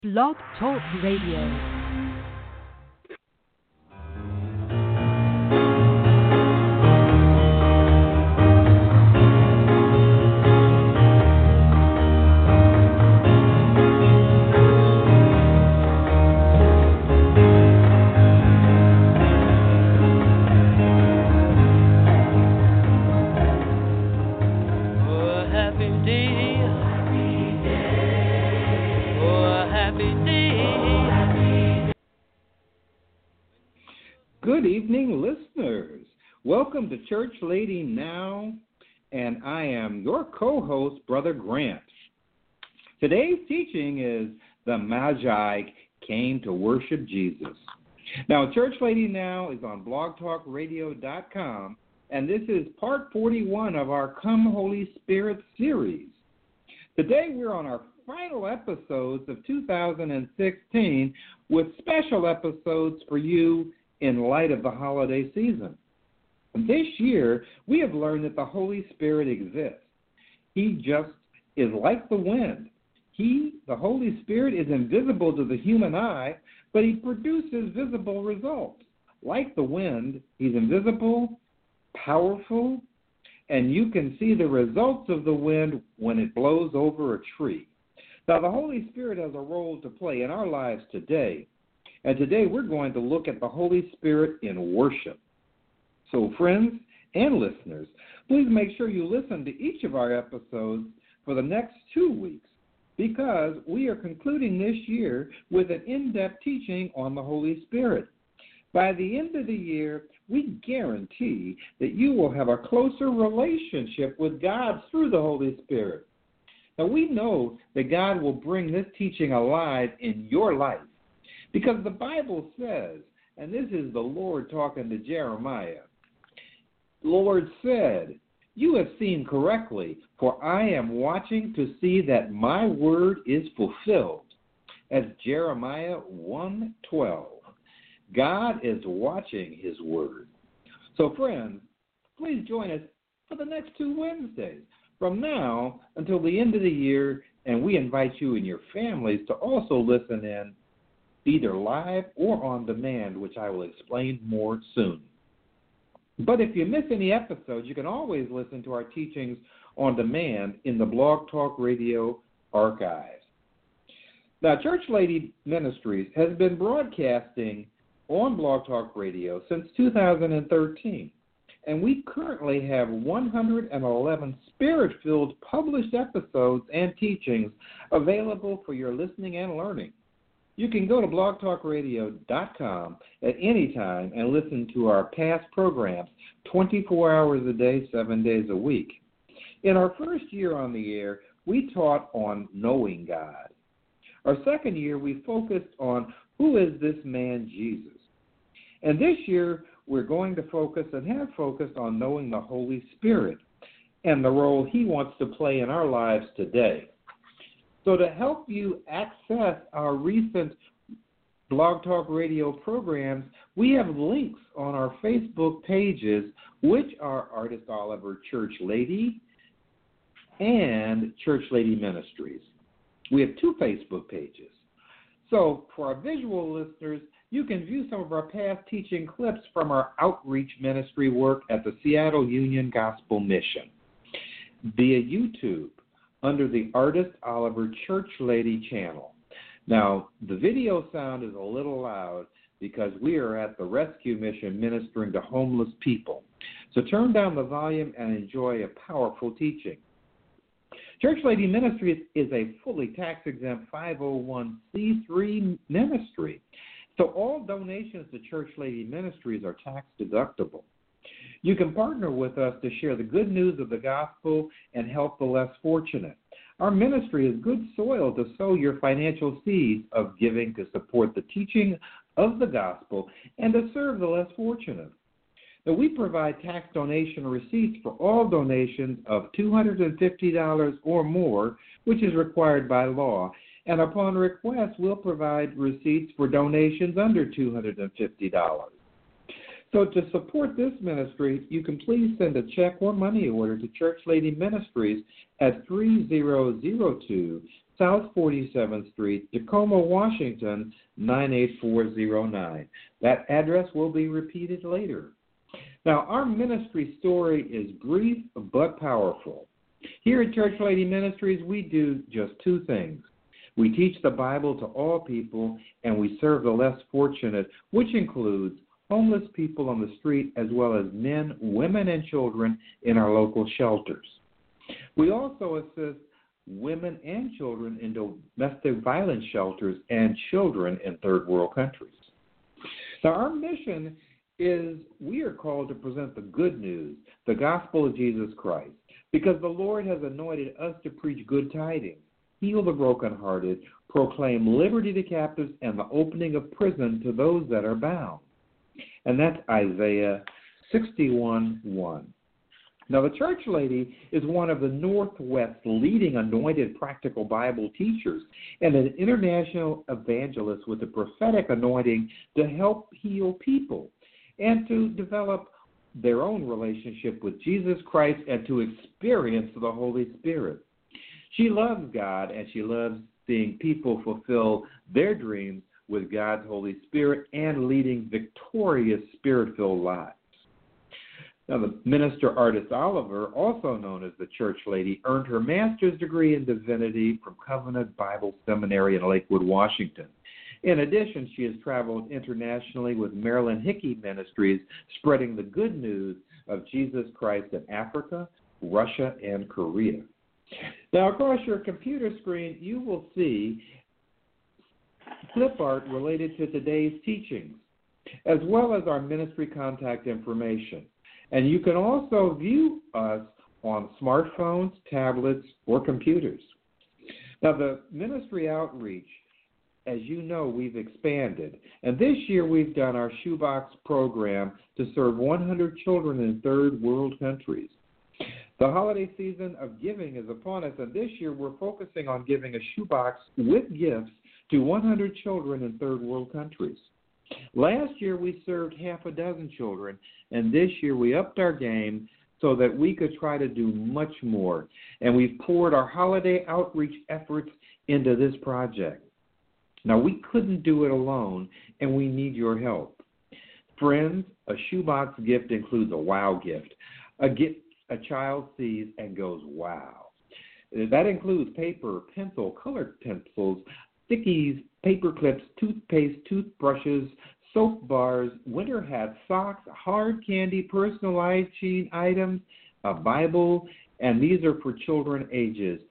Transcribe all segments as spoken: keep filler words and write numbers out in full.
Blog Talk Radio. Good evening, listeners. Welcome to Church Lady Now, and I am your co-host, Brother Grant. Today's teaching is The Magi Came to Worship Jesus. Now, Church Lady Now is on blog talk radio dot com, and this is part forty-one of our Come Holy Spirit series. Today, we're on our final episodes of two thousand sixteen with special episodes for you in light of the holiday season. This year, we have learned that the Holy Spirit exists. He just is like the wind. He, the Holy Spirit, is invisible to the human eye, but he produces visible results. Like the wind, he's invisible, powerful, and you can see the results of the wind when it blows over a tree. Now, the Holy Spirit has a role to play in our lives today. And today we're going to look at the Holy Spirit in worship. So friends and listeners, please make sure you listen to each of our episodes for the next two weeks because we are concluding this year with an in-depth teaching on the Holy Spirit. By the end of the year, we guarantee that you will have a closer relationship with God through the Holy Spirit. Now we know that God will bring this teaching alive in your life. Because the Bible says, and this is the Lord talking to Jeremiah, the Lord said, "You have seen correctly, for I am watching to see that my word is fulfilled." As Jeremiah one twelve. God is watching his word. So friends, please join us for the next two Wednesdays, from now until the end of the year, and we invite you and your families to also listen in either live or on demand, which I will explain more soon. But if you miss any episodes, you can always listen to our teachings on demand in the Blog Talk Radio archives. Now, Church Lady Ministries has been broadcasting on Blog Talk Radio since two thousand thirteen, and we currently have one hundred eleven Spirit-filled published episodes and teachings available for your listening and learning. You can go to blog talk radio dot com at any time and listen to our past programs twenty-four hours a day, seven days a week. In our first year on the air, we taught on knowing God. Our second year, we focused on who is this man Jesus. And this year, we're going to focus and have focused on knowing the Holy Spirit and the role he wants to play in our lives today. So to help you access our recent Blog Talk Radio programs, we have links on our Facebook pages, which are Artist Oliver Church Lady and Church Lady Ministries. We have two Facebook pages. So for our visual listeners, you can view some of our past teaching clips from our outreach ministry work at the Seattle Union Gospel Mission via YouTube, under the Artist Oliver Church Lady channel. Now, the video sound is a little loud because we are at the rescue mission ministering to homeless people. So turn down the volume and enjoy a powerful teaching. Church Lady Ministries is a fully tax-exempt five oh one c three ministry. So all donations to Church Lady Ministries are tax-deductible. You can partner with us to share the good news of the gospel and help the less fortunate. Our ministry is good soil to sow your financial seeds of giving to support the teaching of the gospel and to serve the less fortunate. Now, we provide tax donation receipts for all donations of two hundred fifty dollars or more, which is required by law. And upon request, we'll provide receipts for donations under two hundred fifty dollars. So to support this ministry, you can please send a check or money order to Church Lady Ministries at three thousand two, South forty-seventh Street, Tacoma, Washington, nine eight four zero nine. That address will be repeated later. Now, our ministry story is brief but powerful. Here at Church Lady Ministries, we do just two things. We teach the Bible to all people, and we serve the less fortunate, which includes homeless people on the street, as well as men, women, and children in our local shelters. We also assist women and children in domestic violence shelters and children in third world countries. Now, our mission is we are called to present the good news, the gospel of Jesus Christ, because the Lord has anointed us to preach good tidings, heal the brokenhearted, proclaim liberty to captives, and the opening of prison to those that are bound. And that's Isaiah sixty-one one. Now, the Church Lady is one of the Northwest's leading anointed practical Bible teachers and an international evangelist with a prophetic anointing to help heal people and to develop their own relationship with Jesus Christ and to experience the Holy Spirit. She loves God, and she loves seeing people fulfill their dreams with God's Holy Spirit and leading victorious Spirit-filled lives. Now, the minister Artist Oliver, also known as the Church Lady, earned her master's degree in divinity from Covenant Bible Seminary in Lakewood, Washington. In addition, she has traveled internationally with Marilyn Hickey Ministries, spreading the good news of Jesus Christ in Africa, Russia, and Korea. Now, across your computer screen, you will see clip art related to today's teachings, as well as our ministry contact information. And you can also view us on smartphones, tablets, or computers. Now, the ministry outreach, as you know, we've expanded. And this year we've done our Shoebox program to serve one hundred children in third world countries. The holiday season of giving is upon us, and this year we're focusing on giving a shoebox with gifts to one hundred children in third world countries. Last year we served half a dozen children, and this year we upped our game so that we could try to do much more. And we've poured our holiday outreach efforts into this project. Now, we couldn't do it alone, and we need your help. Friends, a shoebox gift includes a wow gift, a gift a child sees and goes, wow. That includes paper, pencil, colored pencils, stickies, paper clips, toothpaste, toothbrushes, soap bars, winter hats, socks, hard candy, personal hygiene items, a Bible, and these are for children ages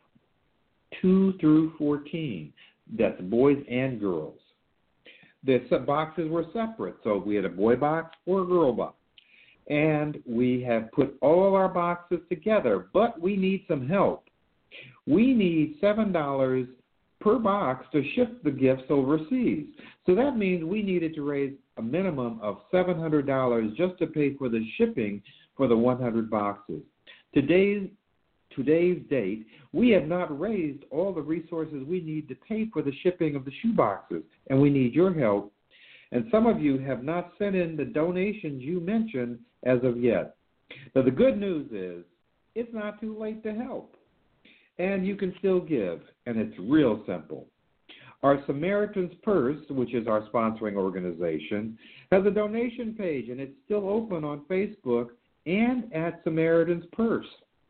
two through fourteen. That's boys and girls. The boxes were separate, so we had a boy box or a girl box. And we have put all our boxes together, but we need some help. We need seven dollars per box to ship the gifts overseas. So that means we needed to raise a minimum of seven hundred dollars just to pay for the shipping for the one hundred boxes. Today's Today's date, we have not raised all the resources we need to pay for the shipping of the shoeboxes, and we need your help. And some of you have not sent in the donations you mentioned as of yet. Now, the good news is it's not too late to help, and you can still give, and it's real simple. Our Samaritan's Purse, which is our sponsoring organization, has a donation page, and it's still open on Facebook and at Samaritan's Purse.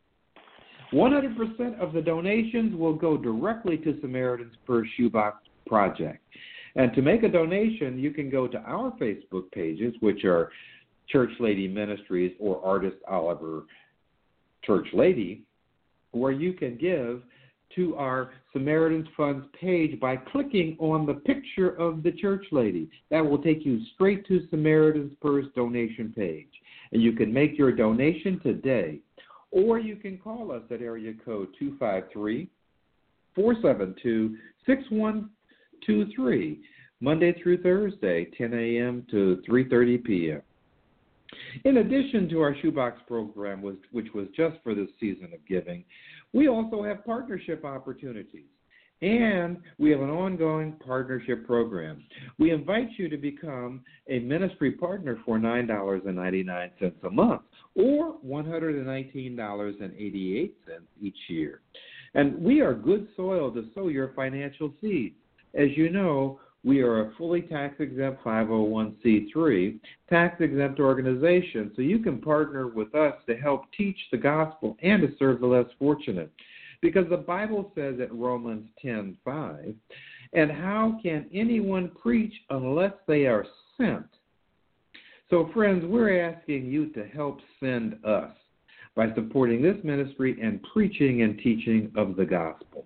one hundred percent of the donations will go directly to Samaritan's Purse Shoebox Project. And to make a donation, you can go to our Facebook pages, which are Church Lady Ministries or Artist Oliver Church Lady, where you can give to our Samaritan's Funds page by clicking on the picture of the Church Lady. That will take you straight to Samaritan's Purse donation page. And you can make your donation today. Or you can call us at area code two five three, four seven two, six one two three, Monday through Thursday, ten a.m. to three thirty p.m. In addition to our shoebox program, which was just for this season of giving, we also have partnership opportunities. And we have an ongoing partnership program. We invite you to become a ministry partner for nine dollars and ninety-nine cents a month or one hundred nineteen dollars and eighty-eight cents each year. And we are good soil to sow your financial seed. As you know, we are a fully tax-exempt five oh one c three, tax-exempt organization, so you can partner with us to help teach the gospel and to serve the less fortunate. Because the Bible says at Romans ten five, and how can anyone preach unless they are sent? So, friends, we're asking you to help send us by supporting this ministry and preaching and teaching of the gospel.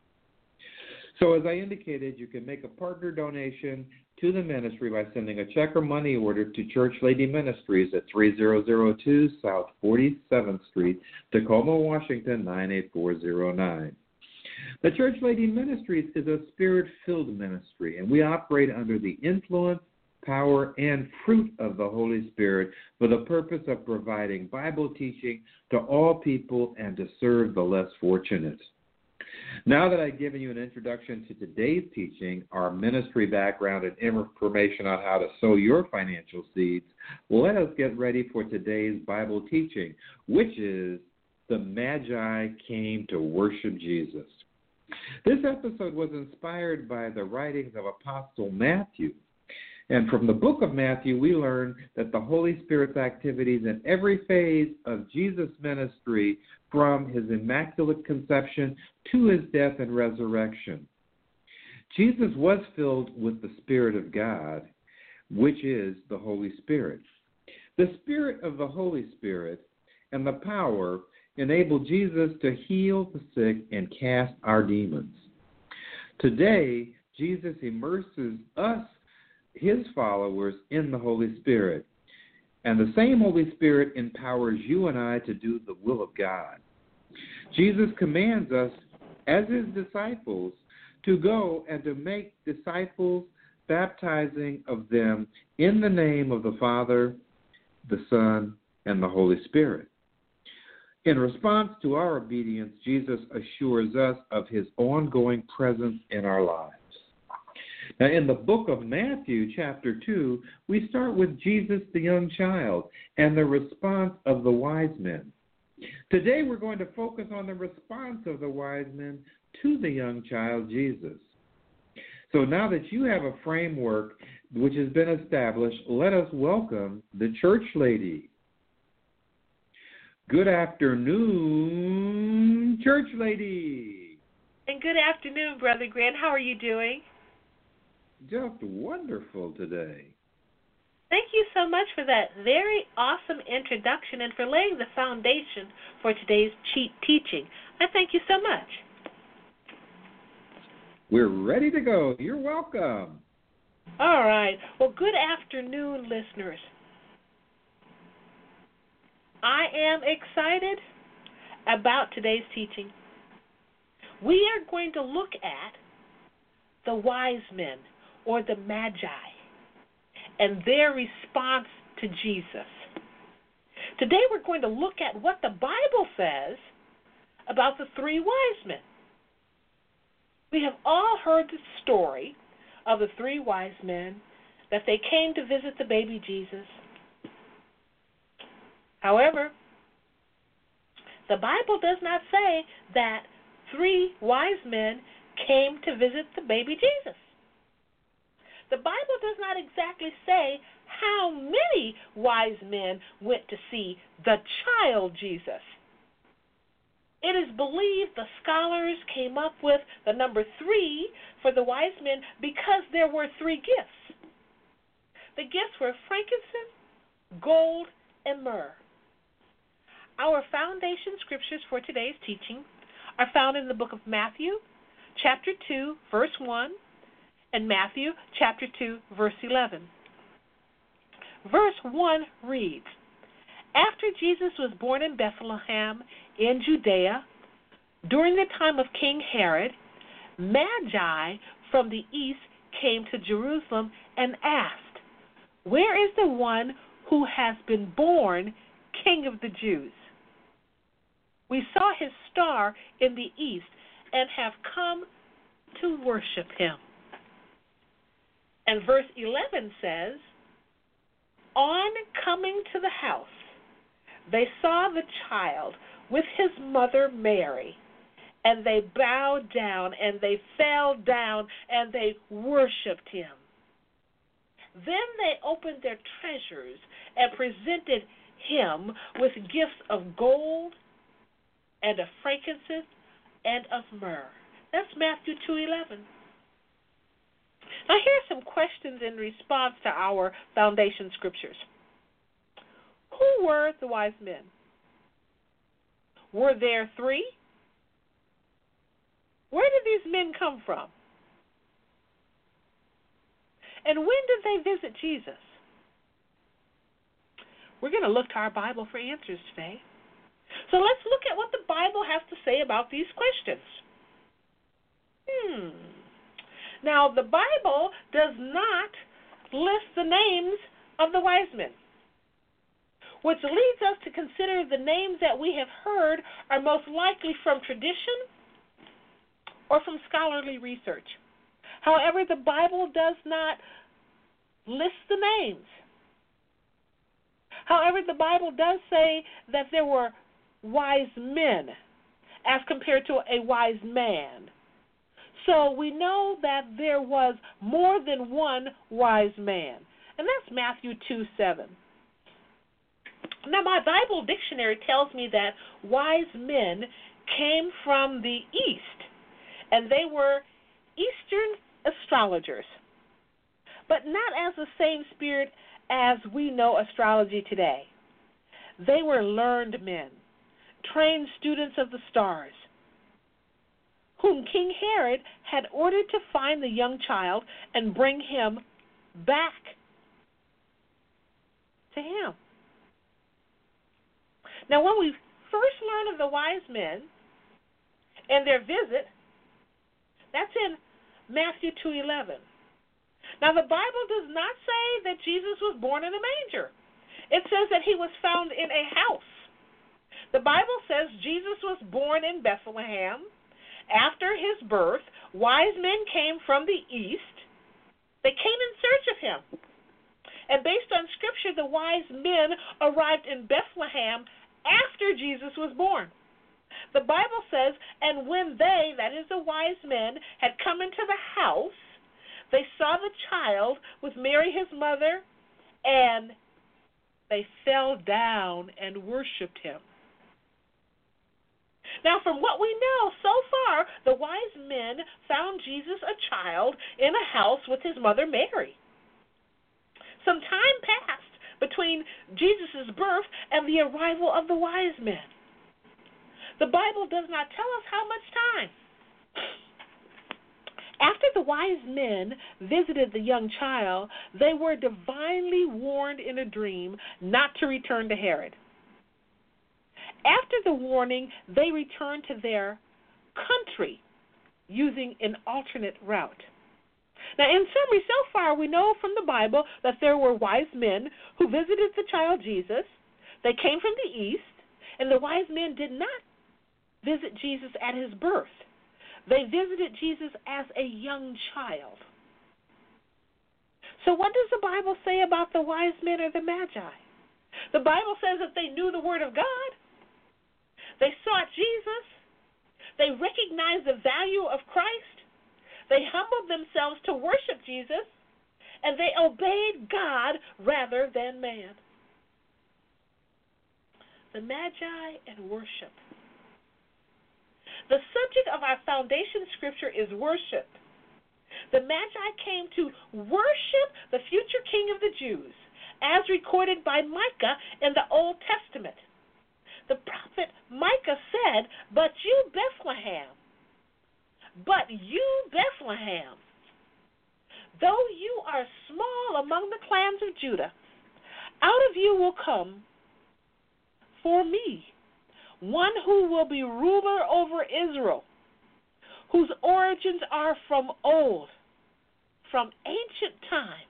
So as I indicated, you can make a partner donation to the ministry by sending a check or money order to Church Lady Ministries at three thousand two South forty-seventh Street, Tacoma, Washington, nine eight four zero nine. The Church Lady Ministries is a spirit-filled ministry, and we operate under the influence, power, and fruit of the Holy Spirit for the purpose of providing Bible teaching to all people and to serve the less fortunate. Now that I've given you an introduction to today's teaching, our ministry background, and information on how to sow your financial seeds, let us get ready for today's Bible teaching, which is the Magi came to worship Jesus. This episode was inspired by the writings of Apostle Matthew. And from the book of Matthew, we learn that the Holy Spirit's activities in every phase of Jesus' ministry, from his immaculate conception to his death and resurrection. Jesus was filled with the Spirit of God, which is the Holy Spirit. The Spirit of the Holy Spirit and the power enabled Jesus to heal the sick and cast our demons. Today, Jesus immerses us, his followers, in the Holy Spirit. And the same Holy Spirit empowers you and I to do the will of God. Jesus commands us, as his disciples, to go and to make disciples, baptizing of them in the name of the Father, the Son, and the Holy Spirit. In response to our obedience, Jesus assures us of his ongoing presence in our lives. Now, in the book of Matthew, chapter two, we start with Jesus, the young child, and the response of the wise men. Today, we're going to focus on the response of the wise men to the young child, Jesus. So now that you have a framework which has been established, let us welcome the church lady. Good afternoon, church lady. And good afternoon, Brother Grant. How are you doing? Just wonderful today. Thank you so much for that very awesome introduction and for laying the foundation for today's teaching. I thank you so much. We're ready to go. You're welcome. All right. Well, good afternoon, listeners. I am excited about today's teaching. We are going to look at the wise men, or the Magi, and their response to Jesus. Today we're going to look at what the Bible says about the three wise men. We have all heard the story of the three wise men, that they came to visit the baby Jesus. However, the Bible does not say that three wise men came to visit the baby Jesus. The Bible does not exactly say how many wise men went to see the child Jesus. It is believed the scholars came up with the number three for the wise men because there were three gifts. The gifts were frankincense, gold, and myrrh. Our foundation scriptures for today's teaching are found in the book of Matthew, chapter two, verse one, and Matthew chapter two, verse eleven. Verse one reads, After Jesus was born in Bethlehem in Judea, during the time of King Herod, Magi from the east came to Jerusalem and asked, Where is the one who has been born King of the Jews? We saw his star in the east and have come to worship him. And verse eleven says, On coming to the house, they saw the child with his mother Mary, and they bowed down, and they fell down, and they worshiped him. Then they opened their treasures and presented him with gifts of gold and of frankincense and of myrrh. That's Matthew two eleven. Now here are some questions in response to our foundation scriptures. Who were the wise men? Were there three? Where did these men come from? And when did they visit Jesus? We're going to look to our Bible for answers today. So let's look at what the Bible has to say about these questions. Hmm. Now, the Bible does not list the names of the wise men, which leads us to consider the names that we have heard are most likely from tradition or from scholarly research. However, the Bible does not list the names. However, the Bible does say that there were wise men as compared to a wise man. So we know that there was more than one wise man, and that's Matthew two seven. Now, my Bible dictionary tells me that wise men came from the East, and they were Eastern astrologers, but not as the same spirit as we know astrology today. They were learned men, trained students of the stars, whom King Herod had ordered to find the young child and bring him back to him. Now, when we first learn of the wise men and their visit, that's in Matthew two eleven. Now, the Bible does not say that Jesus was born in a manger. It says that he was found in a house. The Bible says Jesus was born in Bethlehem. After his birth, wise men came from the east. They came in search of him. And based on Scripture, the wise men arrived in Bethlehem after Jesus was born. The Bible says, and when they, that is the wise men, had come into the house, they saw the child with Mary his mother, and they fell down and worshipped him. Now, from what we know so far, the wise men found Jesus a child in a house with his mother Mary. Some time passed between Jesus' birth and the arrival of the wise men. The Bible does not tell us how much time. After the wise men visited the young child, they were divinely warned in a dream not to return to Herod. After the warning, they returned to their country using an alternate route. Now, in summary, so far we know from the Bible that there were wise men who visited the child Jesus. They came from the east, and the wise men did not visit Jesus at his birth. They visited Jesus as a young child. So what does the Bible say about the wise men or the Magi? The Bible says that they knew the Word of God. They sought Jesus. They recognized the value of Christ. They humbled themselves to worship Jesus. And they obeyed God rather than man. The Magi and worship. The subject of our foundation scripture is worship. The Magi came to worship the future King of the Jews, as recorded by Micah in the Old Testament. The prophet Micah said, "But you, Bethlehem, but you, Bethlehem, though you are small among the clans of Judah, out of you will come for me one who will be ruler over Israel, whose origins are from old, from ancient times."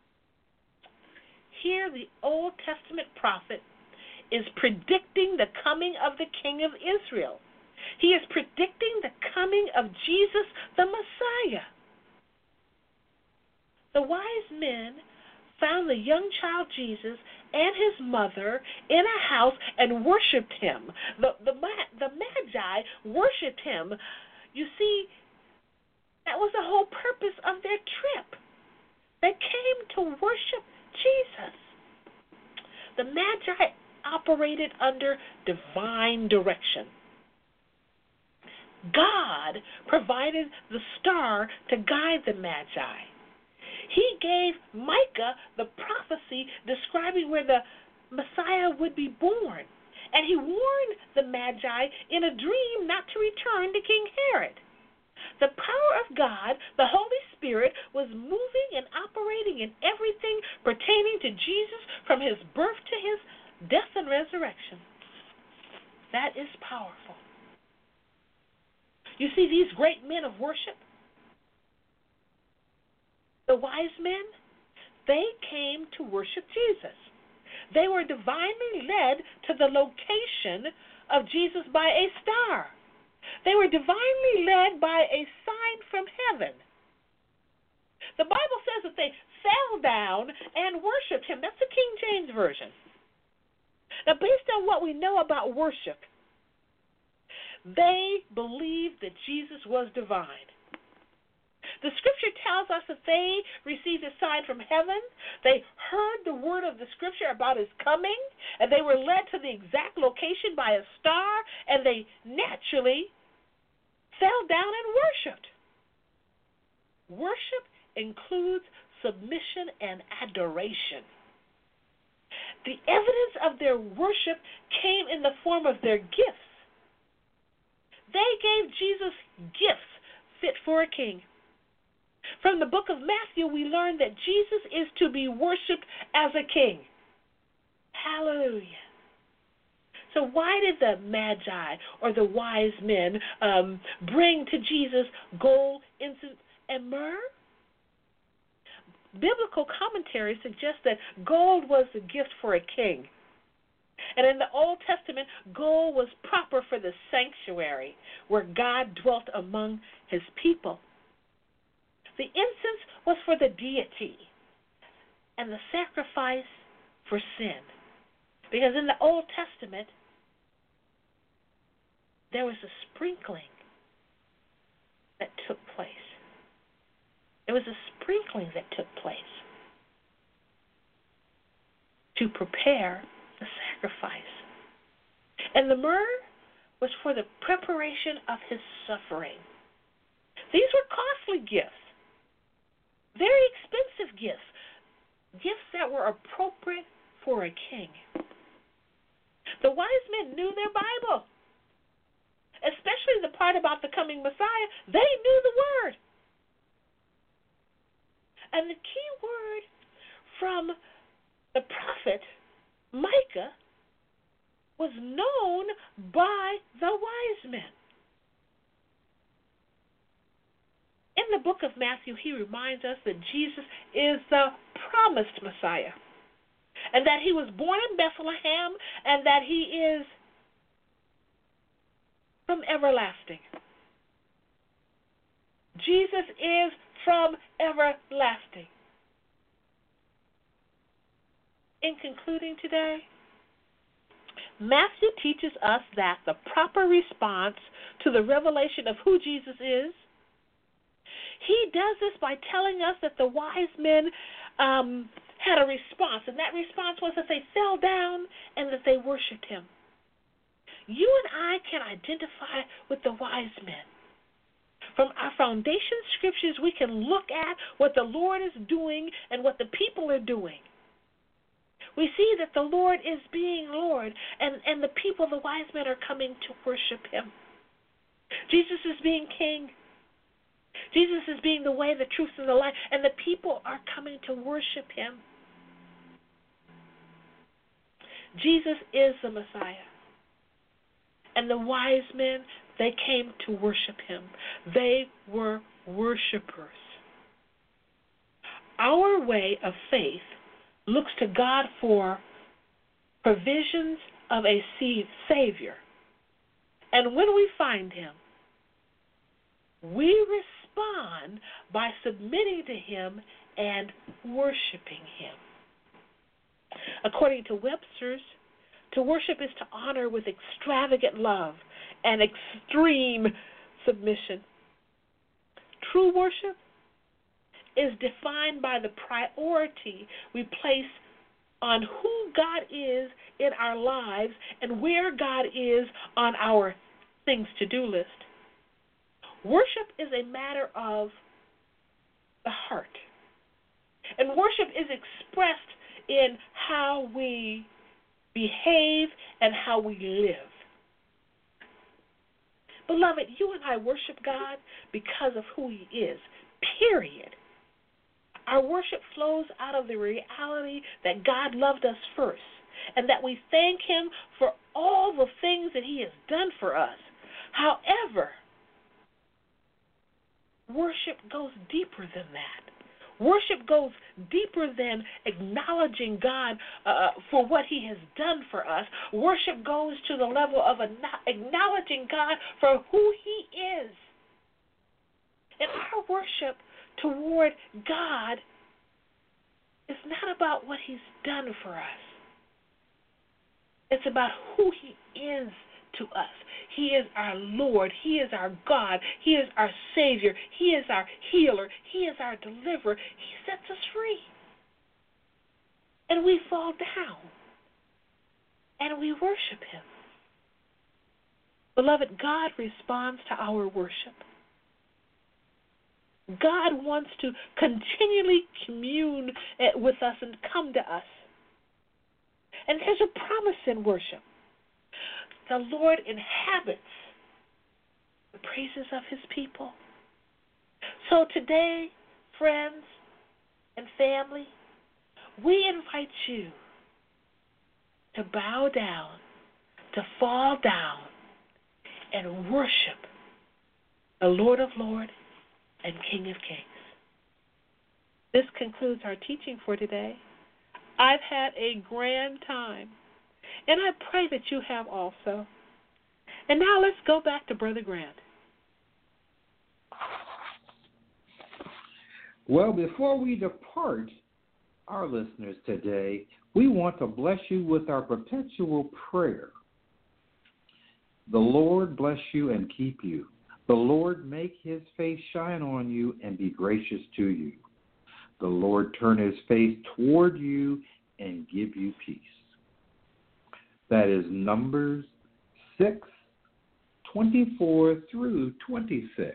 Here the Old Testament prophet is predicting the coming of the King of Israel. He is predicting the coming of Jesus the Messiah. The wise men found the young child Jesus and his mother in a house and worshipped him. The, the, the Magi worshipped him. You see, that was the whole purpose of their trip. They came to worship Jesus. The Magi operated under divine direction. God provided the star to guide the Magi. He gave Micah the prophecy describing where the Messiah would be born. And he warned the Magi in a dream not to return to King Herod. The power of God, the Holy Spirit, was moving and operating in everything pertaining to Jesus from his birth to his death and resurrection. That is powerful. You see, these great men of worship, the wise men, they came to worship Jesus. They were divinely led to the location of Jesus by a star. They were divinely led by a sign from heaven. The Bible says that they fell down and worshiped him. That's the King James Version. Now, based on what we know about worship, they believed that Jesus was divine. The scripture tells us that they received a sign from heaven. They heard the word of the scripture about his coming, and they were led to the exact location by a star, and they naturally fell down and worshiped. Worship includes submission and adoration. The evidence of their worship came in the form of their gifts. They gave Jesus gifts fit for a king. From the book of Matthew, we learn that Jesus is to be worshipped as a king. Hallelujah. So why did the Magi or the wise men um, bring to Jesus gold, incense, and myrrh? Biblical commentary suggests that gold was the gift for a king. And in the Old Testament, gold was proper for the sanctuary where God dwelt among his people. The incense was for the deity and the sacrifice for sin. Because in the Old Testament, there was a sprinkling that took place. There was a sprinkling that took place to prepare the sacrifice. And the myrrh was for the preparation of his suffering. These were costly gifts, very expensive gifts, gifts that were appropriate for a king. The wise men knew their Bible, especially the part about the coming Messiah. They knew the word. And the key word from the prophet Micah was known by the wise men. In the book of Matthew, he reminds us that Jesus is the promised Messiah, and that he was born in Bethlehem, and that he is from everlasting. Jesus is from everlasting. In concluding today, Matthew teaches us that the proper response to the revelation of who Jesus is, he does this by telling us that the wise men um, had a response, and that response was that they fell down and that they worshiped him. You and I can identify with the wise men. From our foundation scriptures, we can look at what the Lord is doing and what the people are doing. We see that the Lord is being Lord, and, and the people, the wise men, are coming to worship him. Jesus is being king. Jesus is being the way, the truth, and the life, and the people are coming to worship him. Jesus is the Messiah. And the wise men, they came to worship him. They were worshipers. Our way of faith looks to God for provisions of a Savior. And when we find him, we respond by submitting to him and worshiping him. According to Webster's, to worship is to honor with extravagant love and extreme submission. True worship is defined by the priority we place on who God is in our lives and where God is on our things to do list. Worship is a matter of the heart. And worship is expressed in how we behave and how we live. Beloved, you and I worship God because of who He is, period. Our worship flows out of the reality that God loved us first and that we thank Him for all the things that He has done for us. However, worship goes deeper than that. Worship goes deeper than acknowledging God uh, for what He has done for us. Worship goes to the level of acknowledging God for who He is. And our worship toward God is not about what He's done for us. It's about who He is to us. He is our Lord. He is our God. He is our Savior. He is our healer. He is our deliverer. He sets us free. And we fall down and we worship Him. Beloved, God responds to our worship. God wants to continually commune with us and come to us. And there's a promise in worship. The Lord inhabits the praises of His people. So today, friends and family, we invite you to bow down, to fall down, and worship the Lord of Lords and King of Kings. This concludes our teaching for today. I've had a grand time, and I pray that you have also. And now let's go back to Brother Grant. Well, before we depart our listeners today, we want to bless you with our perpetual prayer. The Lord bless you and keep you. The Lord make His face shine on you and be gracious to you. The Lord turn His face toward you and give you peace. That is Numbers six, twenty-four through twenty-six.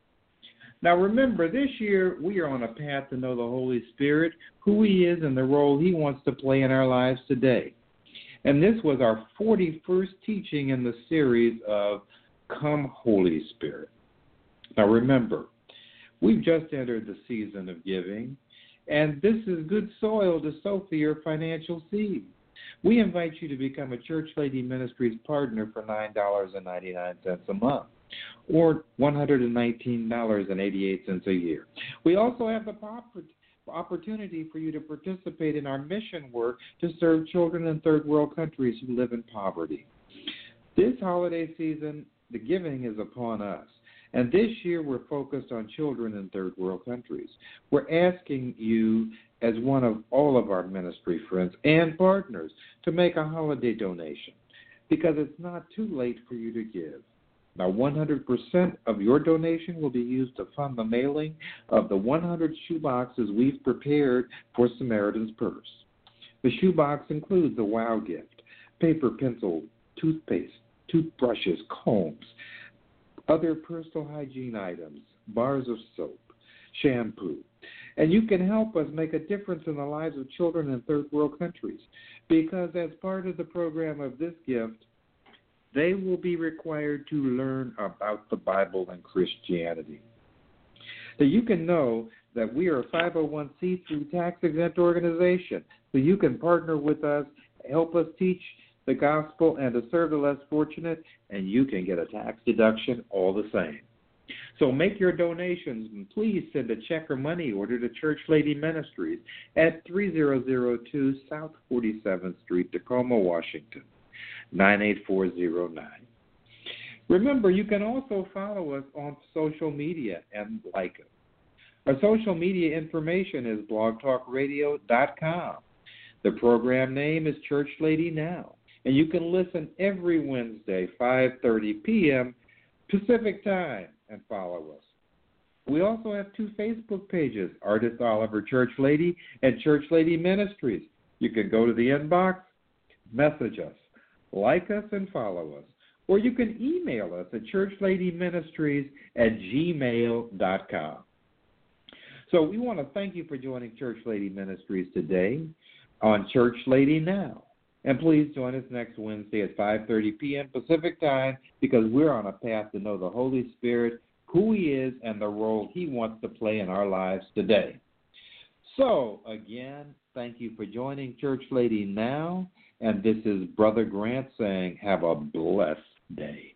Now remember, this year we are on a path to know the Holy Spirit, who He is, and the role He wants to play in our lives today. And this was our forty-first teaching in the series of Come Holy Spirit. Now remember, we've just entered the season of giving, and this is good soil to sow for your financial seed. We invite you to become a Church Lady Ministries partner for nine dollars and ninety-nine cents a month, or one hundred nineteen dollars and eighty-eight cents a year. We also have the opportunity for you to participate in our mission work to serve children in third world countries who live in poverty. This holiday season, the giving is upon us. And this year we're focused on children in third world countries. We're asking you, as one of all of our ministry friends and partners, to make a holiday donation, because it's not too late for you to give. Now, one hundred percent of your donation will be used to fund the mailing of the one hundred shoeboxes we've prepared for Samaritan's Purse. The shoebox includes a wow gift, paper, pencil, toothpaste, toothbrushes, combs, other personal hygiene items, bars of soap, shampoo. And you can help us make a difference in the lives of children in third world countries, because as part of the program of this gift, they will be required to learn about the Bible and Christianity. So you can know that we are a five oh one c three tax-exempt organization, so you can partner with us, help us teach the gospel and to serve the less fortunate, and you can get a tax deduction all the same. So make your donations, and please send a check or money order to Church Lady Ministries at three thousand two South forty-seventh Street, Tacoma, Washington, nine eight four zero nine. Remember, you can also follow us on social media and like us. Our social media information is blog talk radio dot com. The program name is Church Lady Now, and you can listen every Wednesday, five thirty p.m. Pacific Time, and follow us. We also have two Facebook pages, Artist Oliver Church Lady and Church Lady Ministries. You can go to the inbox, message us, like us, and follow us. Or you can email us at churchladyministries at gmail dot com. So we want to thank you for joining Church Lady Ministries today on Church Lady Now. And please join us next Wednesday at five thirty p.m. Pacific Time, because we're on a path to know the Holy Spirit, who He is, and the role He wants to play in our lives today. So, again, thank you for joining Church Lady Now. And this is Brother Grant saying, have a blessed day.